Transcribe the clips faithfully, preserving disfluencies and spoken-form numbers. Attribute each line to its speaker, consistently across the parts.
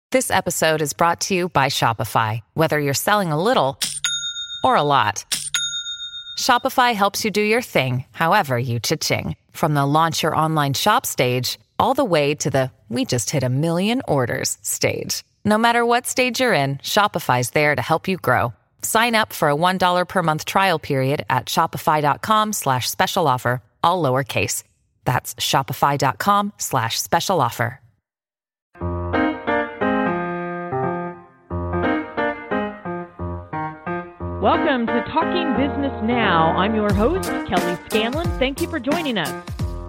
Speaker 1: This episode is brought to you by Shopify. Whether you're selling a little or a lot, Shopify helps you do your thing, however you cha-ching. From the launch your online shop stage, all the way to the we just hit a million orders stage. No matter what stage you're in, Shopify's there to help you grow. Sign up for a one dollar per month trial period at shopify.com slash special offer, all lowercase. That's shopify.com slash special offer.
Speaker 2: Welcome to Talking Business Now. I'm your host, Kelly Scanlon. Thank you for joining us.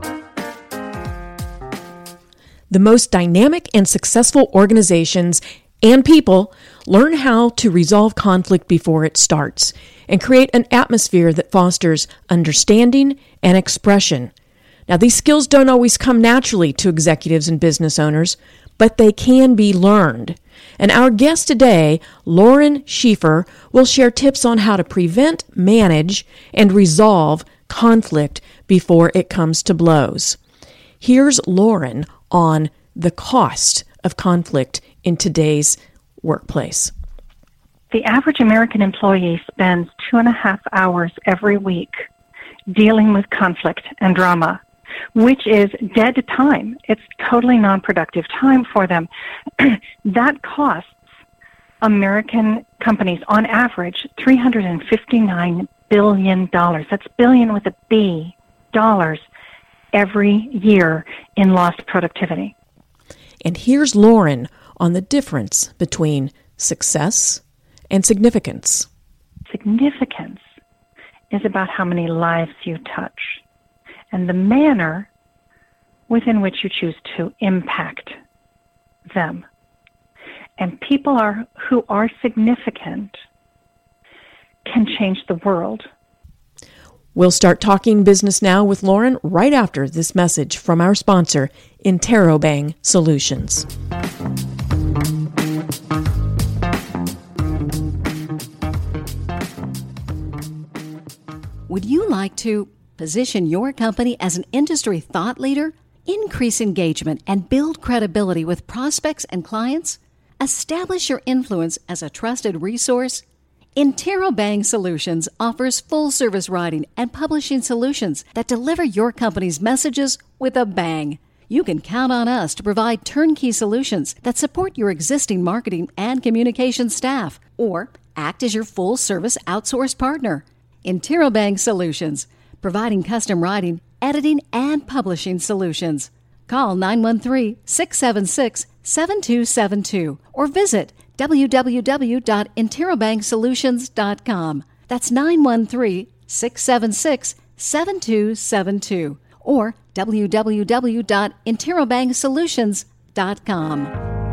Speaker 3: The most dynamic and successful organizations and people learn how to resolve conflict before it starts and create an atmosphere that fosters understanding and expression. Now, these skills don't always come naturally to executives and business owners, but they can be learned. And our guest today, Lauren Schieffer, will share tips on how to prevent, manage, and resolve conflict before it comes to blows. Here's Lauren on the cost of conflict in today's workplace.
Speaker 4: The average American employee spends two and a half hours every week dealing with conflict and drama, which is dead time. It's totally non-productive time for them. That costs American companies, on average, three hundred fifty-nine billion dollars. That's billion with a B, dollars, every year in lost productivity.
Speaker 3: And here's Lauren on the difference between success and significance.
Speaker 4: Significance is about how many lives you touch and the manner within which you choose to impact them. And people are who are significant can change the world.
Speaker 3: We'll start Talking Business Now with Lauren right after this message from our sponsor, Interrobang Solutions.
Speaker 5: Would you like to position your company as an industry thought leader, increase engagement, and build credibility with prospects and clients? Establish your influence as a trusted resource? Interrobang Solutions offers full-service writing and publishing solutions that deliver your company's messages with a bang. You can count on us to provide turnkey solutions that support your existing marketing and communication staff, or act as your full-service outsourced partner. Interrobang Solutions, providing custom writing, editing, and publishing solutions. Call nine one three, six seven six, seven two seven two or visit w w w dot interrobang solutions dot com. That's nine one three, six seven six, seven two seven two or w w w dot interrobang solutions dot com.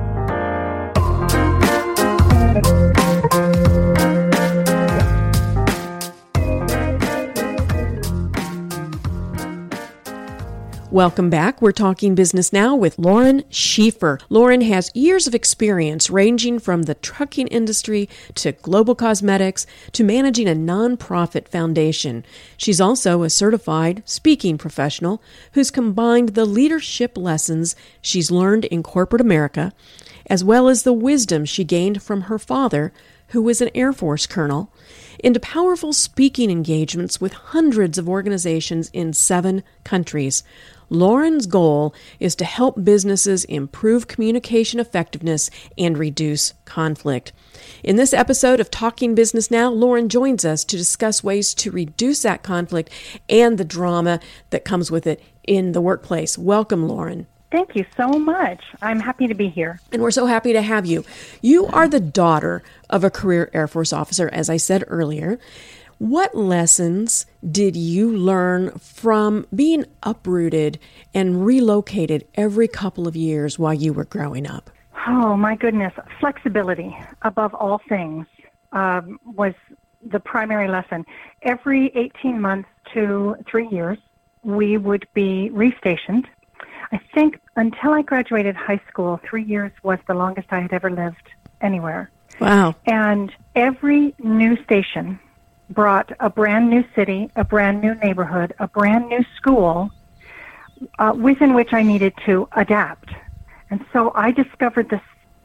Speaker 3: Welcome back. We're talking business now with Lauren Schieffer. Lauren has years of experience ranging from the trucking industry to global cosmetics to managing a nonprofit foundation. She's also a certified speaking professional who's combined the leadership lessons she's learned in corporate America, as well as the wisdom she gained from her father, who was an Air Force colonel, into powerful speaking engagements with hundreds of organizations in seven countries. Lauren's goal is to help businesses improve communication effectiveness and reduce conflict. In this episode of Talking Business Now, Lauren joins us to discuss ways to reduce that conflict and the drama that comes with it in the workplace. Welcome, Lauren.
Speaker 4: Thank you so much. I'm happy to be here.
Speaker 3: And we're so happy to have you. You are the daughter of a career Air Force officer, as I said earlier. What lessons did you learn from being uprooted and relocated every couple of years while you were growing up?
Speaker 4: Oh, my goodness. Flexibility, above all things, um, was the primary lesson. Every eighteen months to three years, we would be restationed. I think until I graduated high school, three years was the longest I had ever lived anywhere.
Speaker 3: Wow.
Speaker 4: And every new station brought a brand new city, a brand new neighborhood, a brand new school uh, within which I needed to adapt. And so I discovered this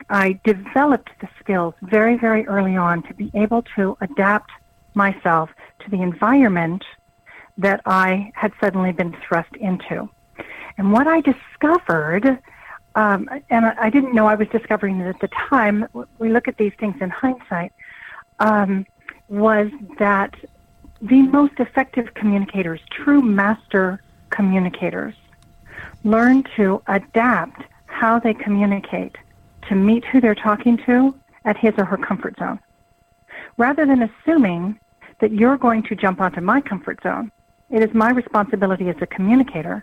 Speaker 4: I developed the skills very, very early on to be able to adapt myself to the environment that I had suddenly been thrust into. And what I discovered, um, and I didn't know I was discovering it at the time, we look at these things in hindsight, um, was that the most effective communicators, true master communicators, learn to adapt how they communicate to meet who they're talking to at his or her comfort zone. Rather than assuming that you're going to jump onto my comfort zone, it is my responsibility as a communicator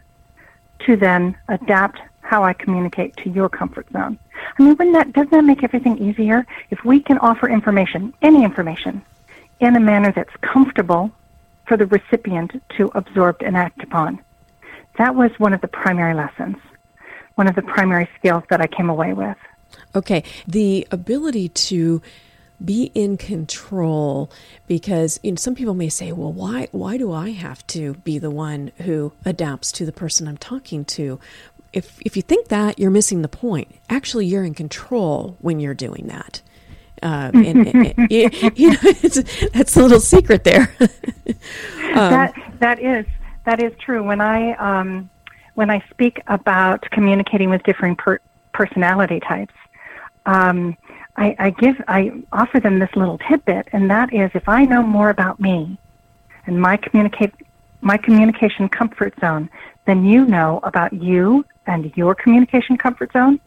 Speaker 4: to then adapt how I communicate to your comfort zone. I mean, wouldn't that, doesn't that make everything easier? If we can offer information, any information, in a manner that's comfortable for the recipient to absorb and act upon. That was one of the primary lessons, one of the primary skills that I came away with.
Speaker 3: Okay, the ability to be in control, because you know, some people may say, well, why why do I have to be the one who adapts to the person I'm talking to? If if you think that, you're missing the point. Actually, you're in control when you're doing that. Um, and, and, and you know, it's, that's a little secret there. um,
Speaker 4: that that is that is true. When I um, when I speak about communicating with differing per- personality types, um, I, I give I offer them this little tidbit, and that is, if I know more about me and my communicate my communication comfort zone than you know about you and your communication comfort zone,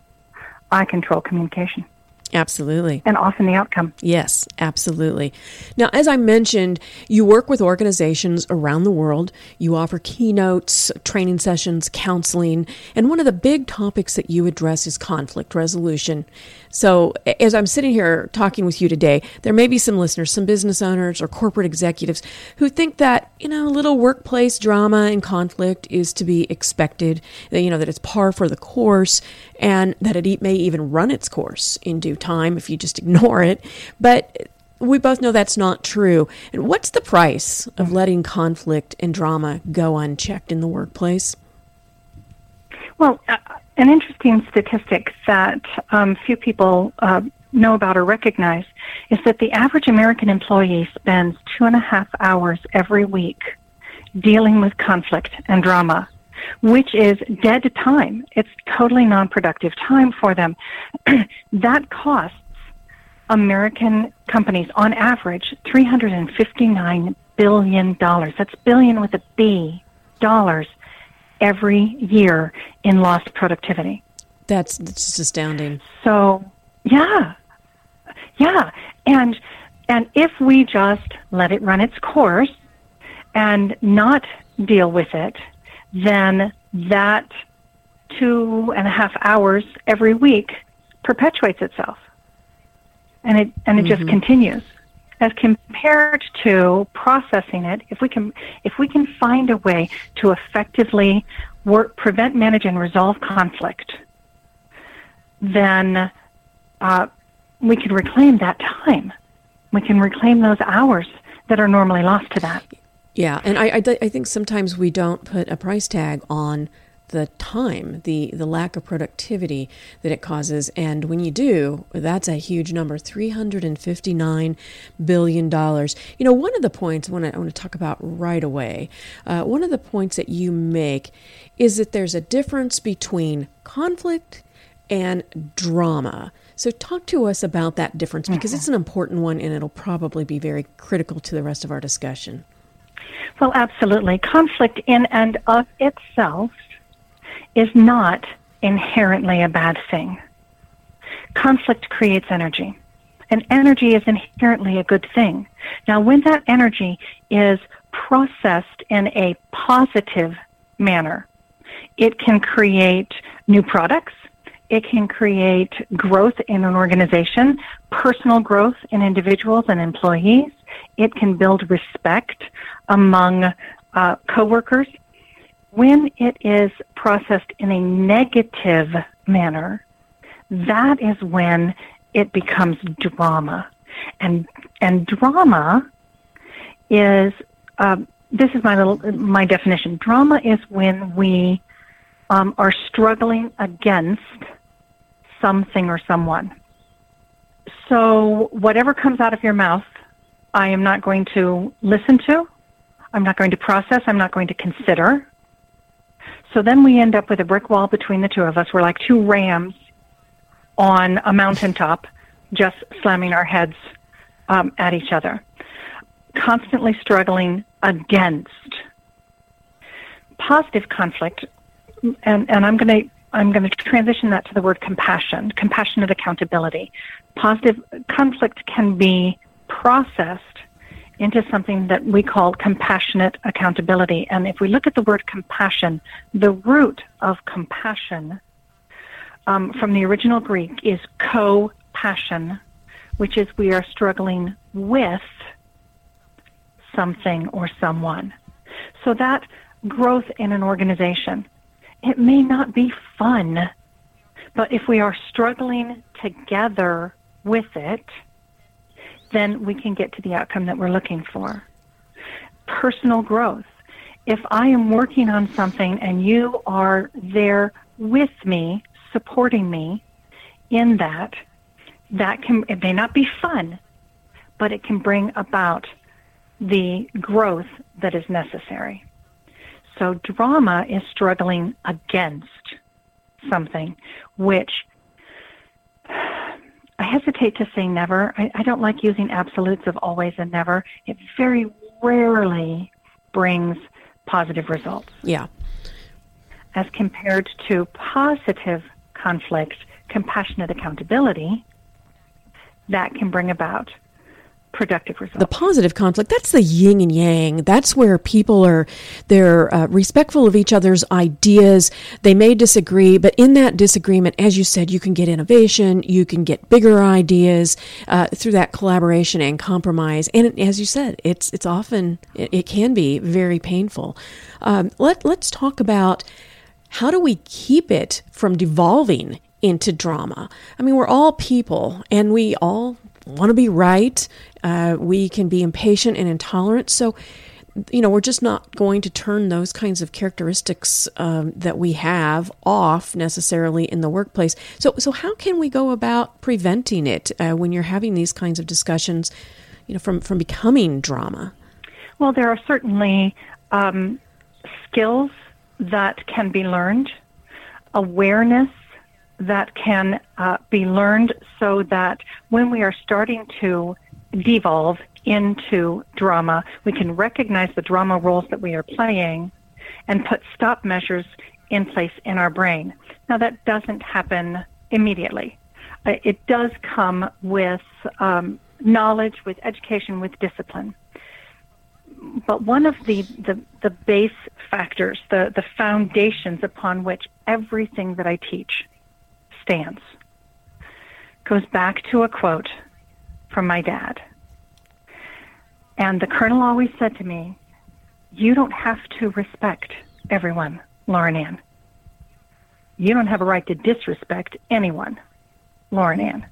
Speaker 4: I control communication.
Speaker 3: Absolutely.
Speaker 4: And often the outcome.
Speaker 3: Yes, absolutely. Now, as I mentioned, you work with organizations around the world. You offer keynotes, training sessions, counseling, and one of the big topics that you address is conflict resolution. So as I'm sitting here talking with you today, there may be some listeners, some business owners or corporate executives who think that, you know, a little workplace drama and conflict is to be expected, that, you know, that it's par for the course, and that it may even run its course in due time if you just ignore it. But we both know that's not true. And what's the price of letting conflict and drama go unchecked in the workplace?
Speaker 4: Well, uh, an interesting statistic that um, few people uh, know about or recognize is that the average American employee spends two and a half hours every week dealing with conflict and drama, which is dead time. It's totally non-productive time for them. That costs American companies, on average, three hundred fifty-nine billion dollars. That's billion with a B, dollars, every year in lost productivity.
Speaker 3: That's, that's just astounding.
Speaker 4: So, yeah, yeah. And, and if we just let it run its course and not deal with it, then that two and a half hours every week perpetuates itself. And it and it mm-hmm. just continues. As compared to processing it, if we can if we can find a way to effectively work, prevent, manage, and resolve conflict, then uh, we can reclaim that time. We can reclaim those hours that are normally lost to that.
Speaker 3: Yeah, and I, I, I think sometimes we don't put a price tag on the time, the, the lack of productivity that it causes. And when you do, that's a huge number, three hundred fifty-nine billion dollars. You know, one of the points I want to, I want to talk about right away, uh, one of the points that you make is that there's a difference between conflict and drama. So talk to us about that difference, because mm-hmm. it's an important one, and it'll probably be very critical to the rest of our discussion.
Speaker 4: Well, absolutely. Conflict in and of itself is not inherently a bad thing. Conflict creates energy, and energy is inherently a good thing. Now, when that energy is processed in a positive manner, it can create new products, it can create growth in an organization, personal growth in individuals and employees, it can build respect among uh, coworkers. When it is processed in a negative manner, that is when it becomes drama. And and drama is, uh, this is my little my definition. Drama is when we um, are struggling against something or someone. So whatever comes out of your mouth, I am not going to listen to. I'm not going to process. I'm not going to consider. So then we end up with a brick wall between the two of us. We're like two rams on a mountaintop, just slamming our heads um, at each other, constantly struggling against. Positive conflict, and, and I'm going to I'm going to transition that to the word compassion, compassionate accountability. Positive conflict can be processed into something that we call compassionate accountability. And if we look at the word compassion, the root of compassion um, from the original Greek is co-passion, which is we are struggling with something or someone. So that growth in an organization, it may not be fun, but if we are struggling together with it, then we can get to the outcome that we're looking for. Personal growth. If I am working on something and you are there with me, supporting me in that, that can, it may not be fun, but it can bring about the growth that is necessary. So drama is struggling against something, which I hesitate to say never. I, I don't like using absolutes of always and never. It very rarely brings positive results.
Speaker 3: Yeah.
Speaker 4: As compared to positive conflict, compassionate accountability, that can bring about productive results.
Speaker 3: The positive conflict, that's the yin and yang. That's where people are, they're uh, respectful of each other's ideas. They may disagree, but in that disagreement, as you said, you can get innovation, you can get bigger ideas uh, through that collaboration and compromise. And it, as you said, it's it's often, it, it can be very painful. Um, let, let's talk about how do we keep it from devolving into drama? I mean, we're all people and we all want to be right. Uh, we can be impatient and intolerant. So, you know, we're just not going to turn those kinds of characteristics um, that we have off necessarily in the workplace. So, so how can we go about preventing it uh, when you're having these kinds of discussions, you know, from, from becoming drama?
Speaker 4: Well, there are certainly um, skills that can be learned, awareness that can uh, be learned so that when we are starting to devolve into drama, we can recognize the drama roles that we are playing and put stop measures in place in our brain. Now, that doesn't happen immediately. Uh, it does come with um, knowledge, with education, with discipline. But one of the, the, the base factors, the, the foundations upon which everything that I teach stands, goes back to a quote from my dad. And the colonel always said to me, you don't have to respect everyone, Lauren Ann. You don't have a right to disrespect anyone, Lauren Ann.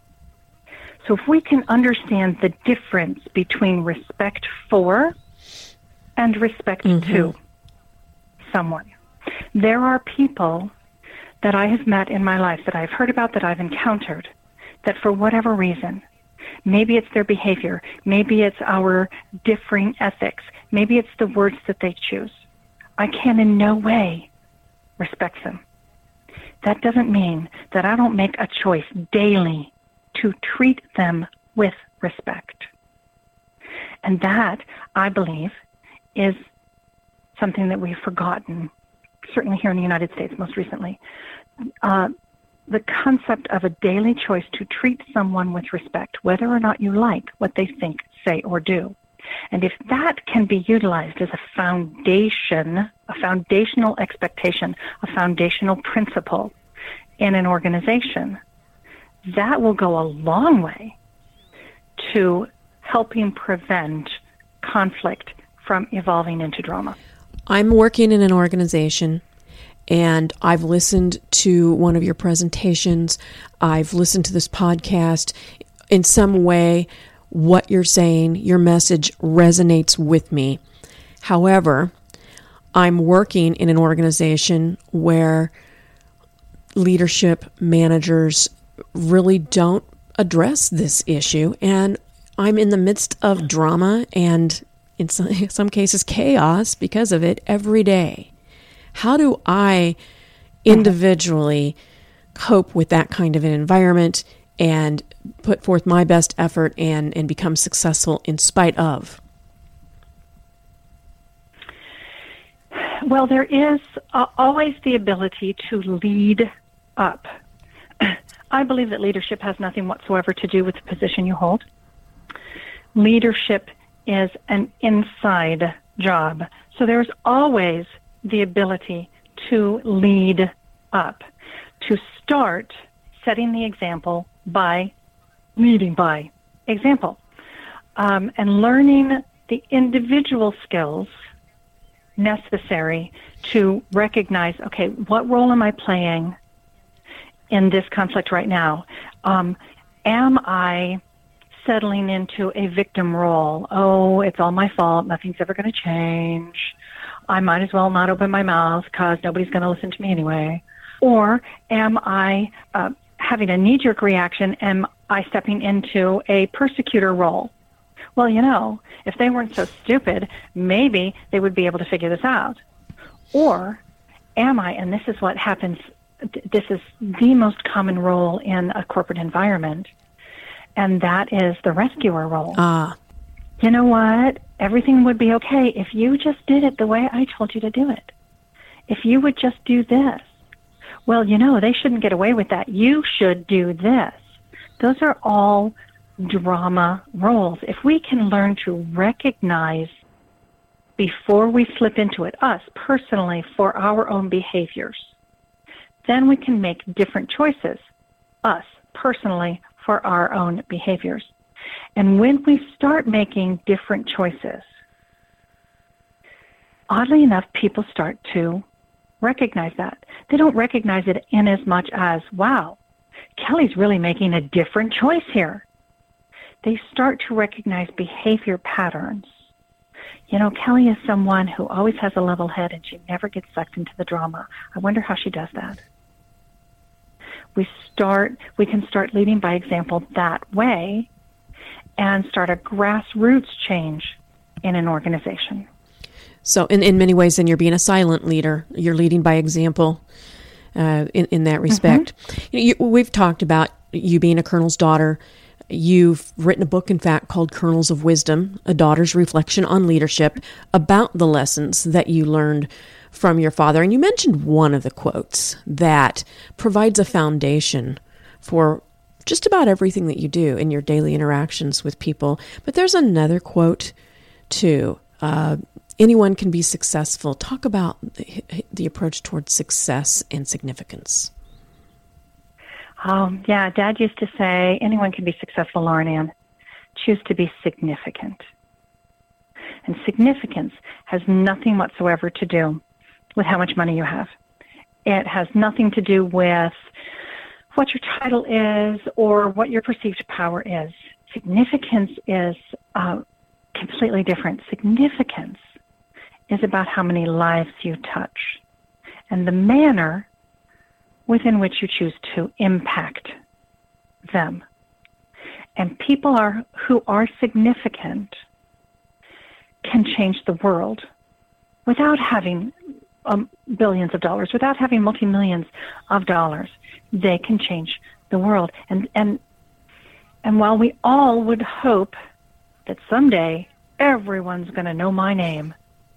Speaker 4: So if we can understand the difference between respect for and respect mm-hmm. to someone, there are people that I have met in my life, that I've heard about, that I've encountered, that for whatever reason, maybe it's their behavior, maybe it's our differing ethics, maybe it's the words that they choose, I can in no way respect them. That doesn't mean that I don't make a choice daily to treat them with respect. And that, I believe, is something that we've forgotten, certainly here in the United States most recently. Uh, the concept of a daily choice to treat someone with respect, whether or not you like what they think, say, or do. And if that can be utilized as a foundation, a foundational expectation, a foundational principle in an organization, that will go a long way to helping prevent conflict from evolving into drama.
Speaker 3: I'm working in an organization, and I've listened to one of your presentations. I've listened to this podcast. In some way, what you're saying, your message resonates with me. However, I'm working in an organization where leadership, managers really don't address this issue, and I'm in the midst of drama and, in some, in some cases, chaos because of it every day. How do I individually cope with that kind of an environment and put forth my best effort and, and become successful in spite of?
Speaker 4: Well, there is uh, always the ability to lead up. I believe that leadership has nothing whatsoever to do with the position you hold. Leadership is an inside job. So there's always the ability to lead up, to start setting the example by leading by example, um, and learning the individual skills necessary to recognize, okay, what role am I playing in this conflict right now? Um, am I settling into a victim role? Oh, it's all my fault. Nothing's ever going to change. I might as well not open my mouth because nobody's going to listen to me anyway. Or am I uh, having a knee-jerk reaction? Am I stepping into a persecutor role? Well, you know, if they weren't so stupid, maybe they would be able to figure this out. Or am I, and this is what happens, this is the most common role in a corporate environment, and that is the rescuer role.
Speaker 3: Ah.
Speaker 4: You know what? Everything would be okay if you just did it the way I told you to do it. If you would just do this. Well, you know, they shouldn't get away with that. You should do this. Those are all drama roles. If we can learn to recognize before we slip into it, us personally, for our own behaviors, then we can make different choices, us personally, for our own behaviors. And when we start making different choices, oddly enough, people start to recognize that. They don't recognize it in as much as, wow, Kelly's really making a different choice here. They start to recognize behavior patterns. You know, Kelly is someone who always has a level head and she never gets sucked into the drama. I wonder how she does that. We start, we can start leading by example that way and start a grassroots change in an organization.
Speaker 3: So in, in many ways, then you're being a silent leader. You're leading by example uh, in, in that respect. Mm-hmm. You know, you, we've talked about you being a colonel's daughter. You've written a book, in fact, called Kernels of Wisdom, A Daughter's Reflection on Leadership, about the lessons that you learned from your father. And you mentioned one of the quotes that provides a foundation for just about everything that you do in your daily interactions with people. But there's another quote, too. Uh, anyone can be successful. Talk about the, the approach towards success and significance.
Speaker 4: Um, yeah, Dad used to say, anyone can be successful, Lauren Ann. Choose to be significant. And significance has nothing whatsoever to do with how much money you have. It has nothing to do with what your title is or what your perceived power is. Significance is uh, completely different. Significance is about how many lives you touch and the manner within which you choose to impact them. And people are who are significant can change the world without having um, billions of dollars, without having multi-millions of dollars. They can change the world. And, and, and while we all would hope that someday everyone's going to know my name,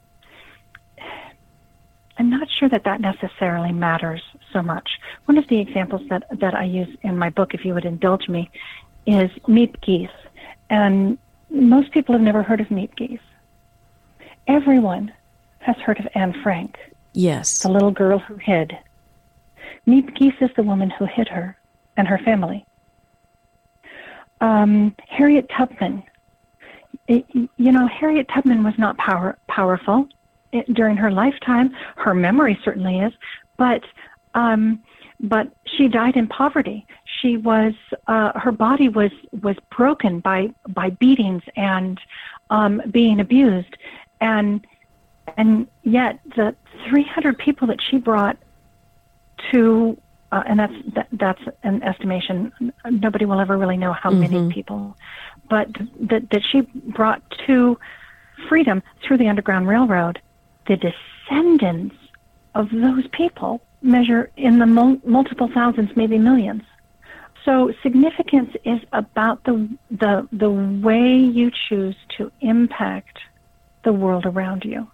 Speaker 4: I'm not sure that that necessarily matters so much. One of the examples that, that I use in my book, if you would indulge me, is Meet Geese. And most people have never heard of Meet Geese. Everyone has heard of Anne Frank.
Speaker 3: Yes.
Speaker 4: The little girl who hid. Meet Geese is the woman who hid her and her family. Um, Harriet Tubman. It, you know, Harriet Tubman was not power, powerful it, during her lifetime. Her memory certainly is, but um, but she died in poverty. She was uh, her body was was broken by by beatings and um, being abused, and and yet the three hundred people that she brought to uh, and that's that, that's an estimation. Nobody will ever really know how mm-hmm. many people, but that that she brought to freedom through the Underground Railroad. The descendants of those people measure in the mul- multiple thousands, maybe millions. So significance is about the the the way you choose to impact the world around you.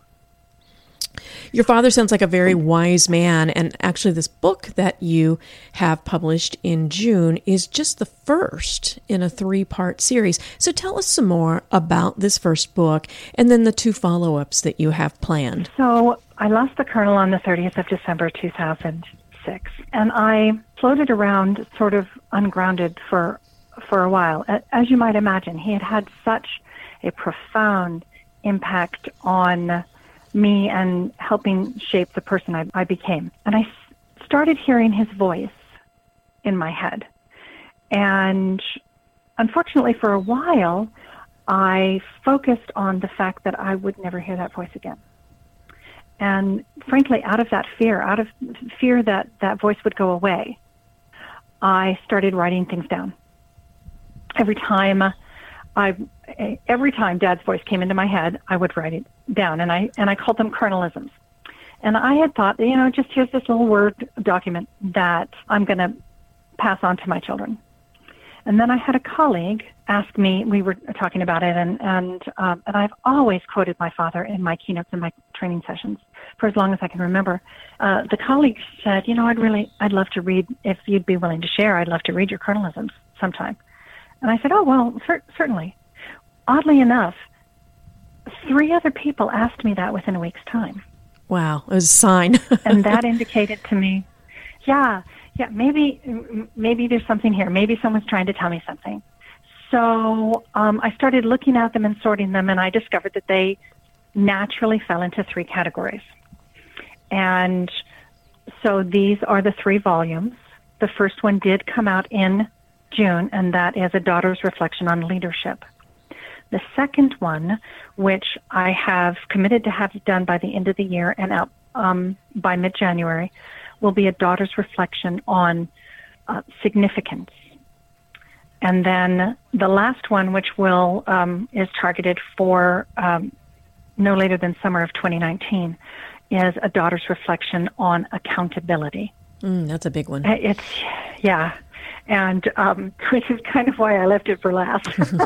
Speaker 3: Your father sounds like a very wise man, and actually this book that you have published in June is just the first in a three-part series. So tell us some more about this first book and then the two follow-ups that you have planned.
Speaker 4: So I lost the Colonel on the thirtieth of December, two thousand six, and I floated around sort of ungrounded for for a while. As you might imagine, he had had such a profound impact on me and helping shape the person I, I became. And I s- started hearing his voice in my head. And unfortunately, for a while, I focused on the fact that I would never hear that voice again. And frankly, out of that fear, out of fear that that voice would go away, I started writing things down. Every time I, every time Dad's voice came into my head, I would write it down, and I and I called them Colonellisms. And I had thought, you know, just here's this little Word document that I'm going to pass on to my children. And then I had a colleague ask me, we were talking about it, and and um, and I've always quoted my father in my keynotes and my training sessions for as long as I can remember. Uh, the colleague said, you know, I'd really, I'd love to read, if you'd be willing to share, I'd love to read your Colonellisms sometime. And I said, oh, well, cer- certainly. Oddly enough, three other people asked me that within a week's time.
Speaker 3: Wow, it was a sign.
Speaker 4: And that indicated to me, yeah, yeah, maybe maybe there's something here. Maybe someone's trying to tell me something. So um, I started looking at them and sorting them, and I discovered that they naturally fell into three categories. And so these are the three volumes. The first one did come out in June, and that is A Daughter's Reflection on Leadership. The second one, which I have committed to have done by the end of the year and out um, by mid-January, will be A Daughter's Reflection on uh, Significance. And then the last one, which will um, is targeted for um, no later than summer of twenty nineteen, is A Daughter's Reflection on Accountability.
Speaker 3: Mm, that's a big one.
Speaker 4: It's, yeah, and um, which is kind of why I left it for last.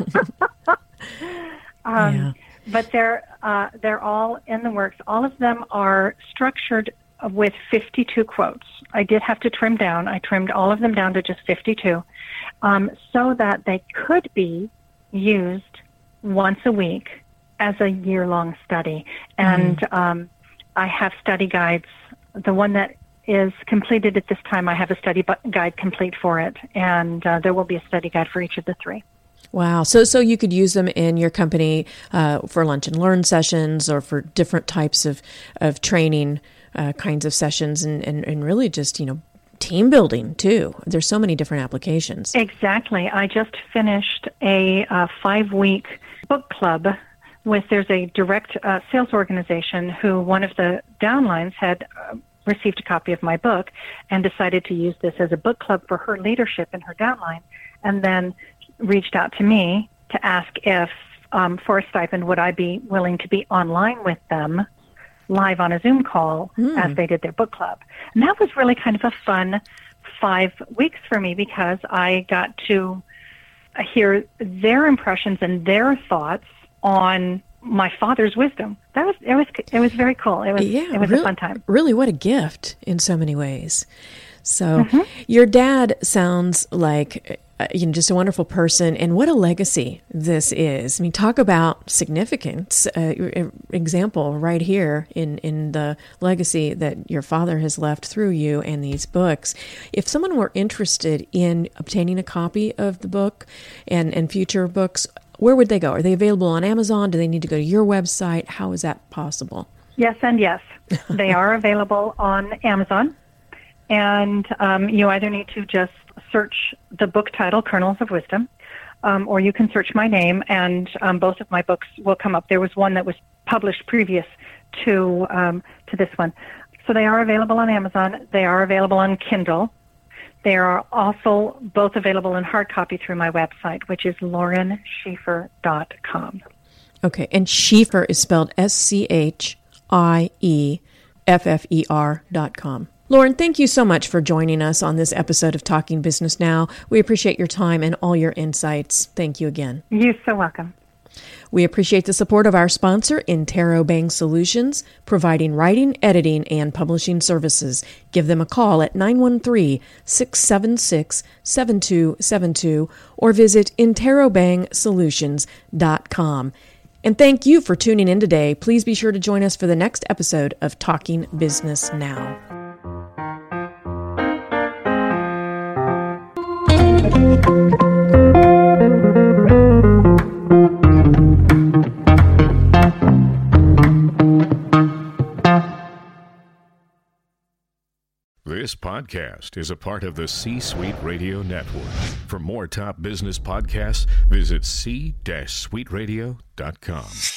Speaker 4: um,
Speaker 3: yeah.
Speaker 4: But they're uh, they're all in the works. All of them are structured with fifty-two quotes. I did have to trim down. I trimmed all of them down to just fifty-two, um, so that they could be used once a week as a year-long study. And mm. um, I have study guides. The one that is completed at this time, I have a study guide complete for it, and uh, there will be a study guide for each of the three.
Speaker 3: Wow. So so you could use them in your company uh, for lunch and learn sessions or for different types of, of training uh, kinds of sessions and, and, and really just, you know, team building too. There's so many different applications.
Speaker 4: Exactly. I just finished a uh, five-week book club with, there's a direct uh, sales organization who one of the downlines had uh, received a copy of my book and decided to use this as a book club for her leadership in her downline, and then reached out to me to ask if, um, for a stipend, would I be willing to be online with them live on a Zoom call mm. as they did their book club. And that was really kind of a fun five weeks for me because I got to hear their impressions and their thoughts on my father's wisdom. That was it was it was very cool. It was
Speaker 3: yeah,
Speaker 4: it was
Speaker 3: really,
Speaker 4: a fun time.
Speaker 3: Really, what a gift in so many ways. So,
Speaker 4: mm-hmm.
Speaker 3: your dad sounds like uh, you know just a wonderful person, and what a legacy this is. I mean, talk about significance. Uh, example right here in in the legacy that your father has left through you and these books. If someone were interested in obtaining a copy of the book and and future books, where would they go? Are they available on Amazon? Do they need to go to your website? How is that possible?
Speaker 4: Yes and yes. They are available on Amazon. And um, you either need to just search the book title, Kernels of Wisdom, um, or you can search my name, and um, both of my books will come up. There was one that was published previous to um, to this one. So they are available on Amazon. They are available on Kindle. They are also both available in hard copy through my website, which is lauren schiefer dot com.
Speaker 3: Okay, and Schiefer is spelled S C H I E F F E R dot com. Lauren, thank you so much for joining us on this episode of Talking Business Now. We appreciate your time and all your insights. Thank you again.
Speaker 4: You're so welcome.
Speaker 3: We appreciate the support of our sponsor, Interrobang Solutions, providing writing, editing, and publishing services. Give them a call at nine one three, six seven six, seven two seven two or visit interrobang solutions dot com. And thank you for tuning in today. Please be sure to join us for the next episode of Talking Business Now.
Speaker 6: This podcast is a part of the C-Suite Radio Network. For more top business podcasts, visit c suite radio dot com.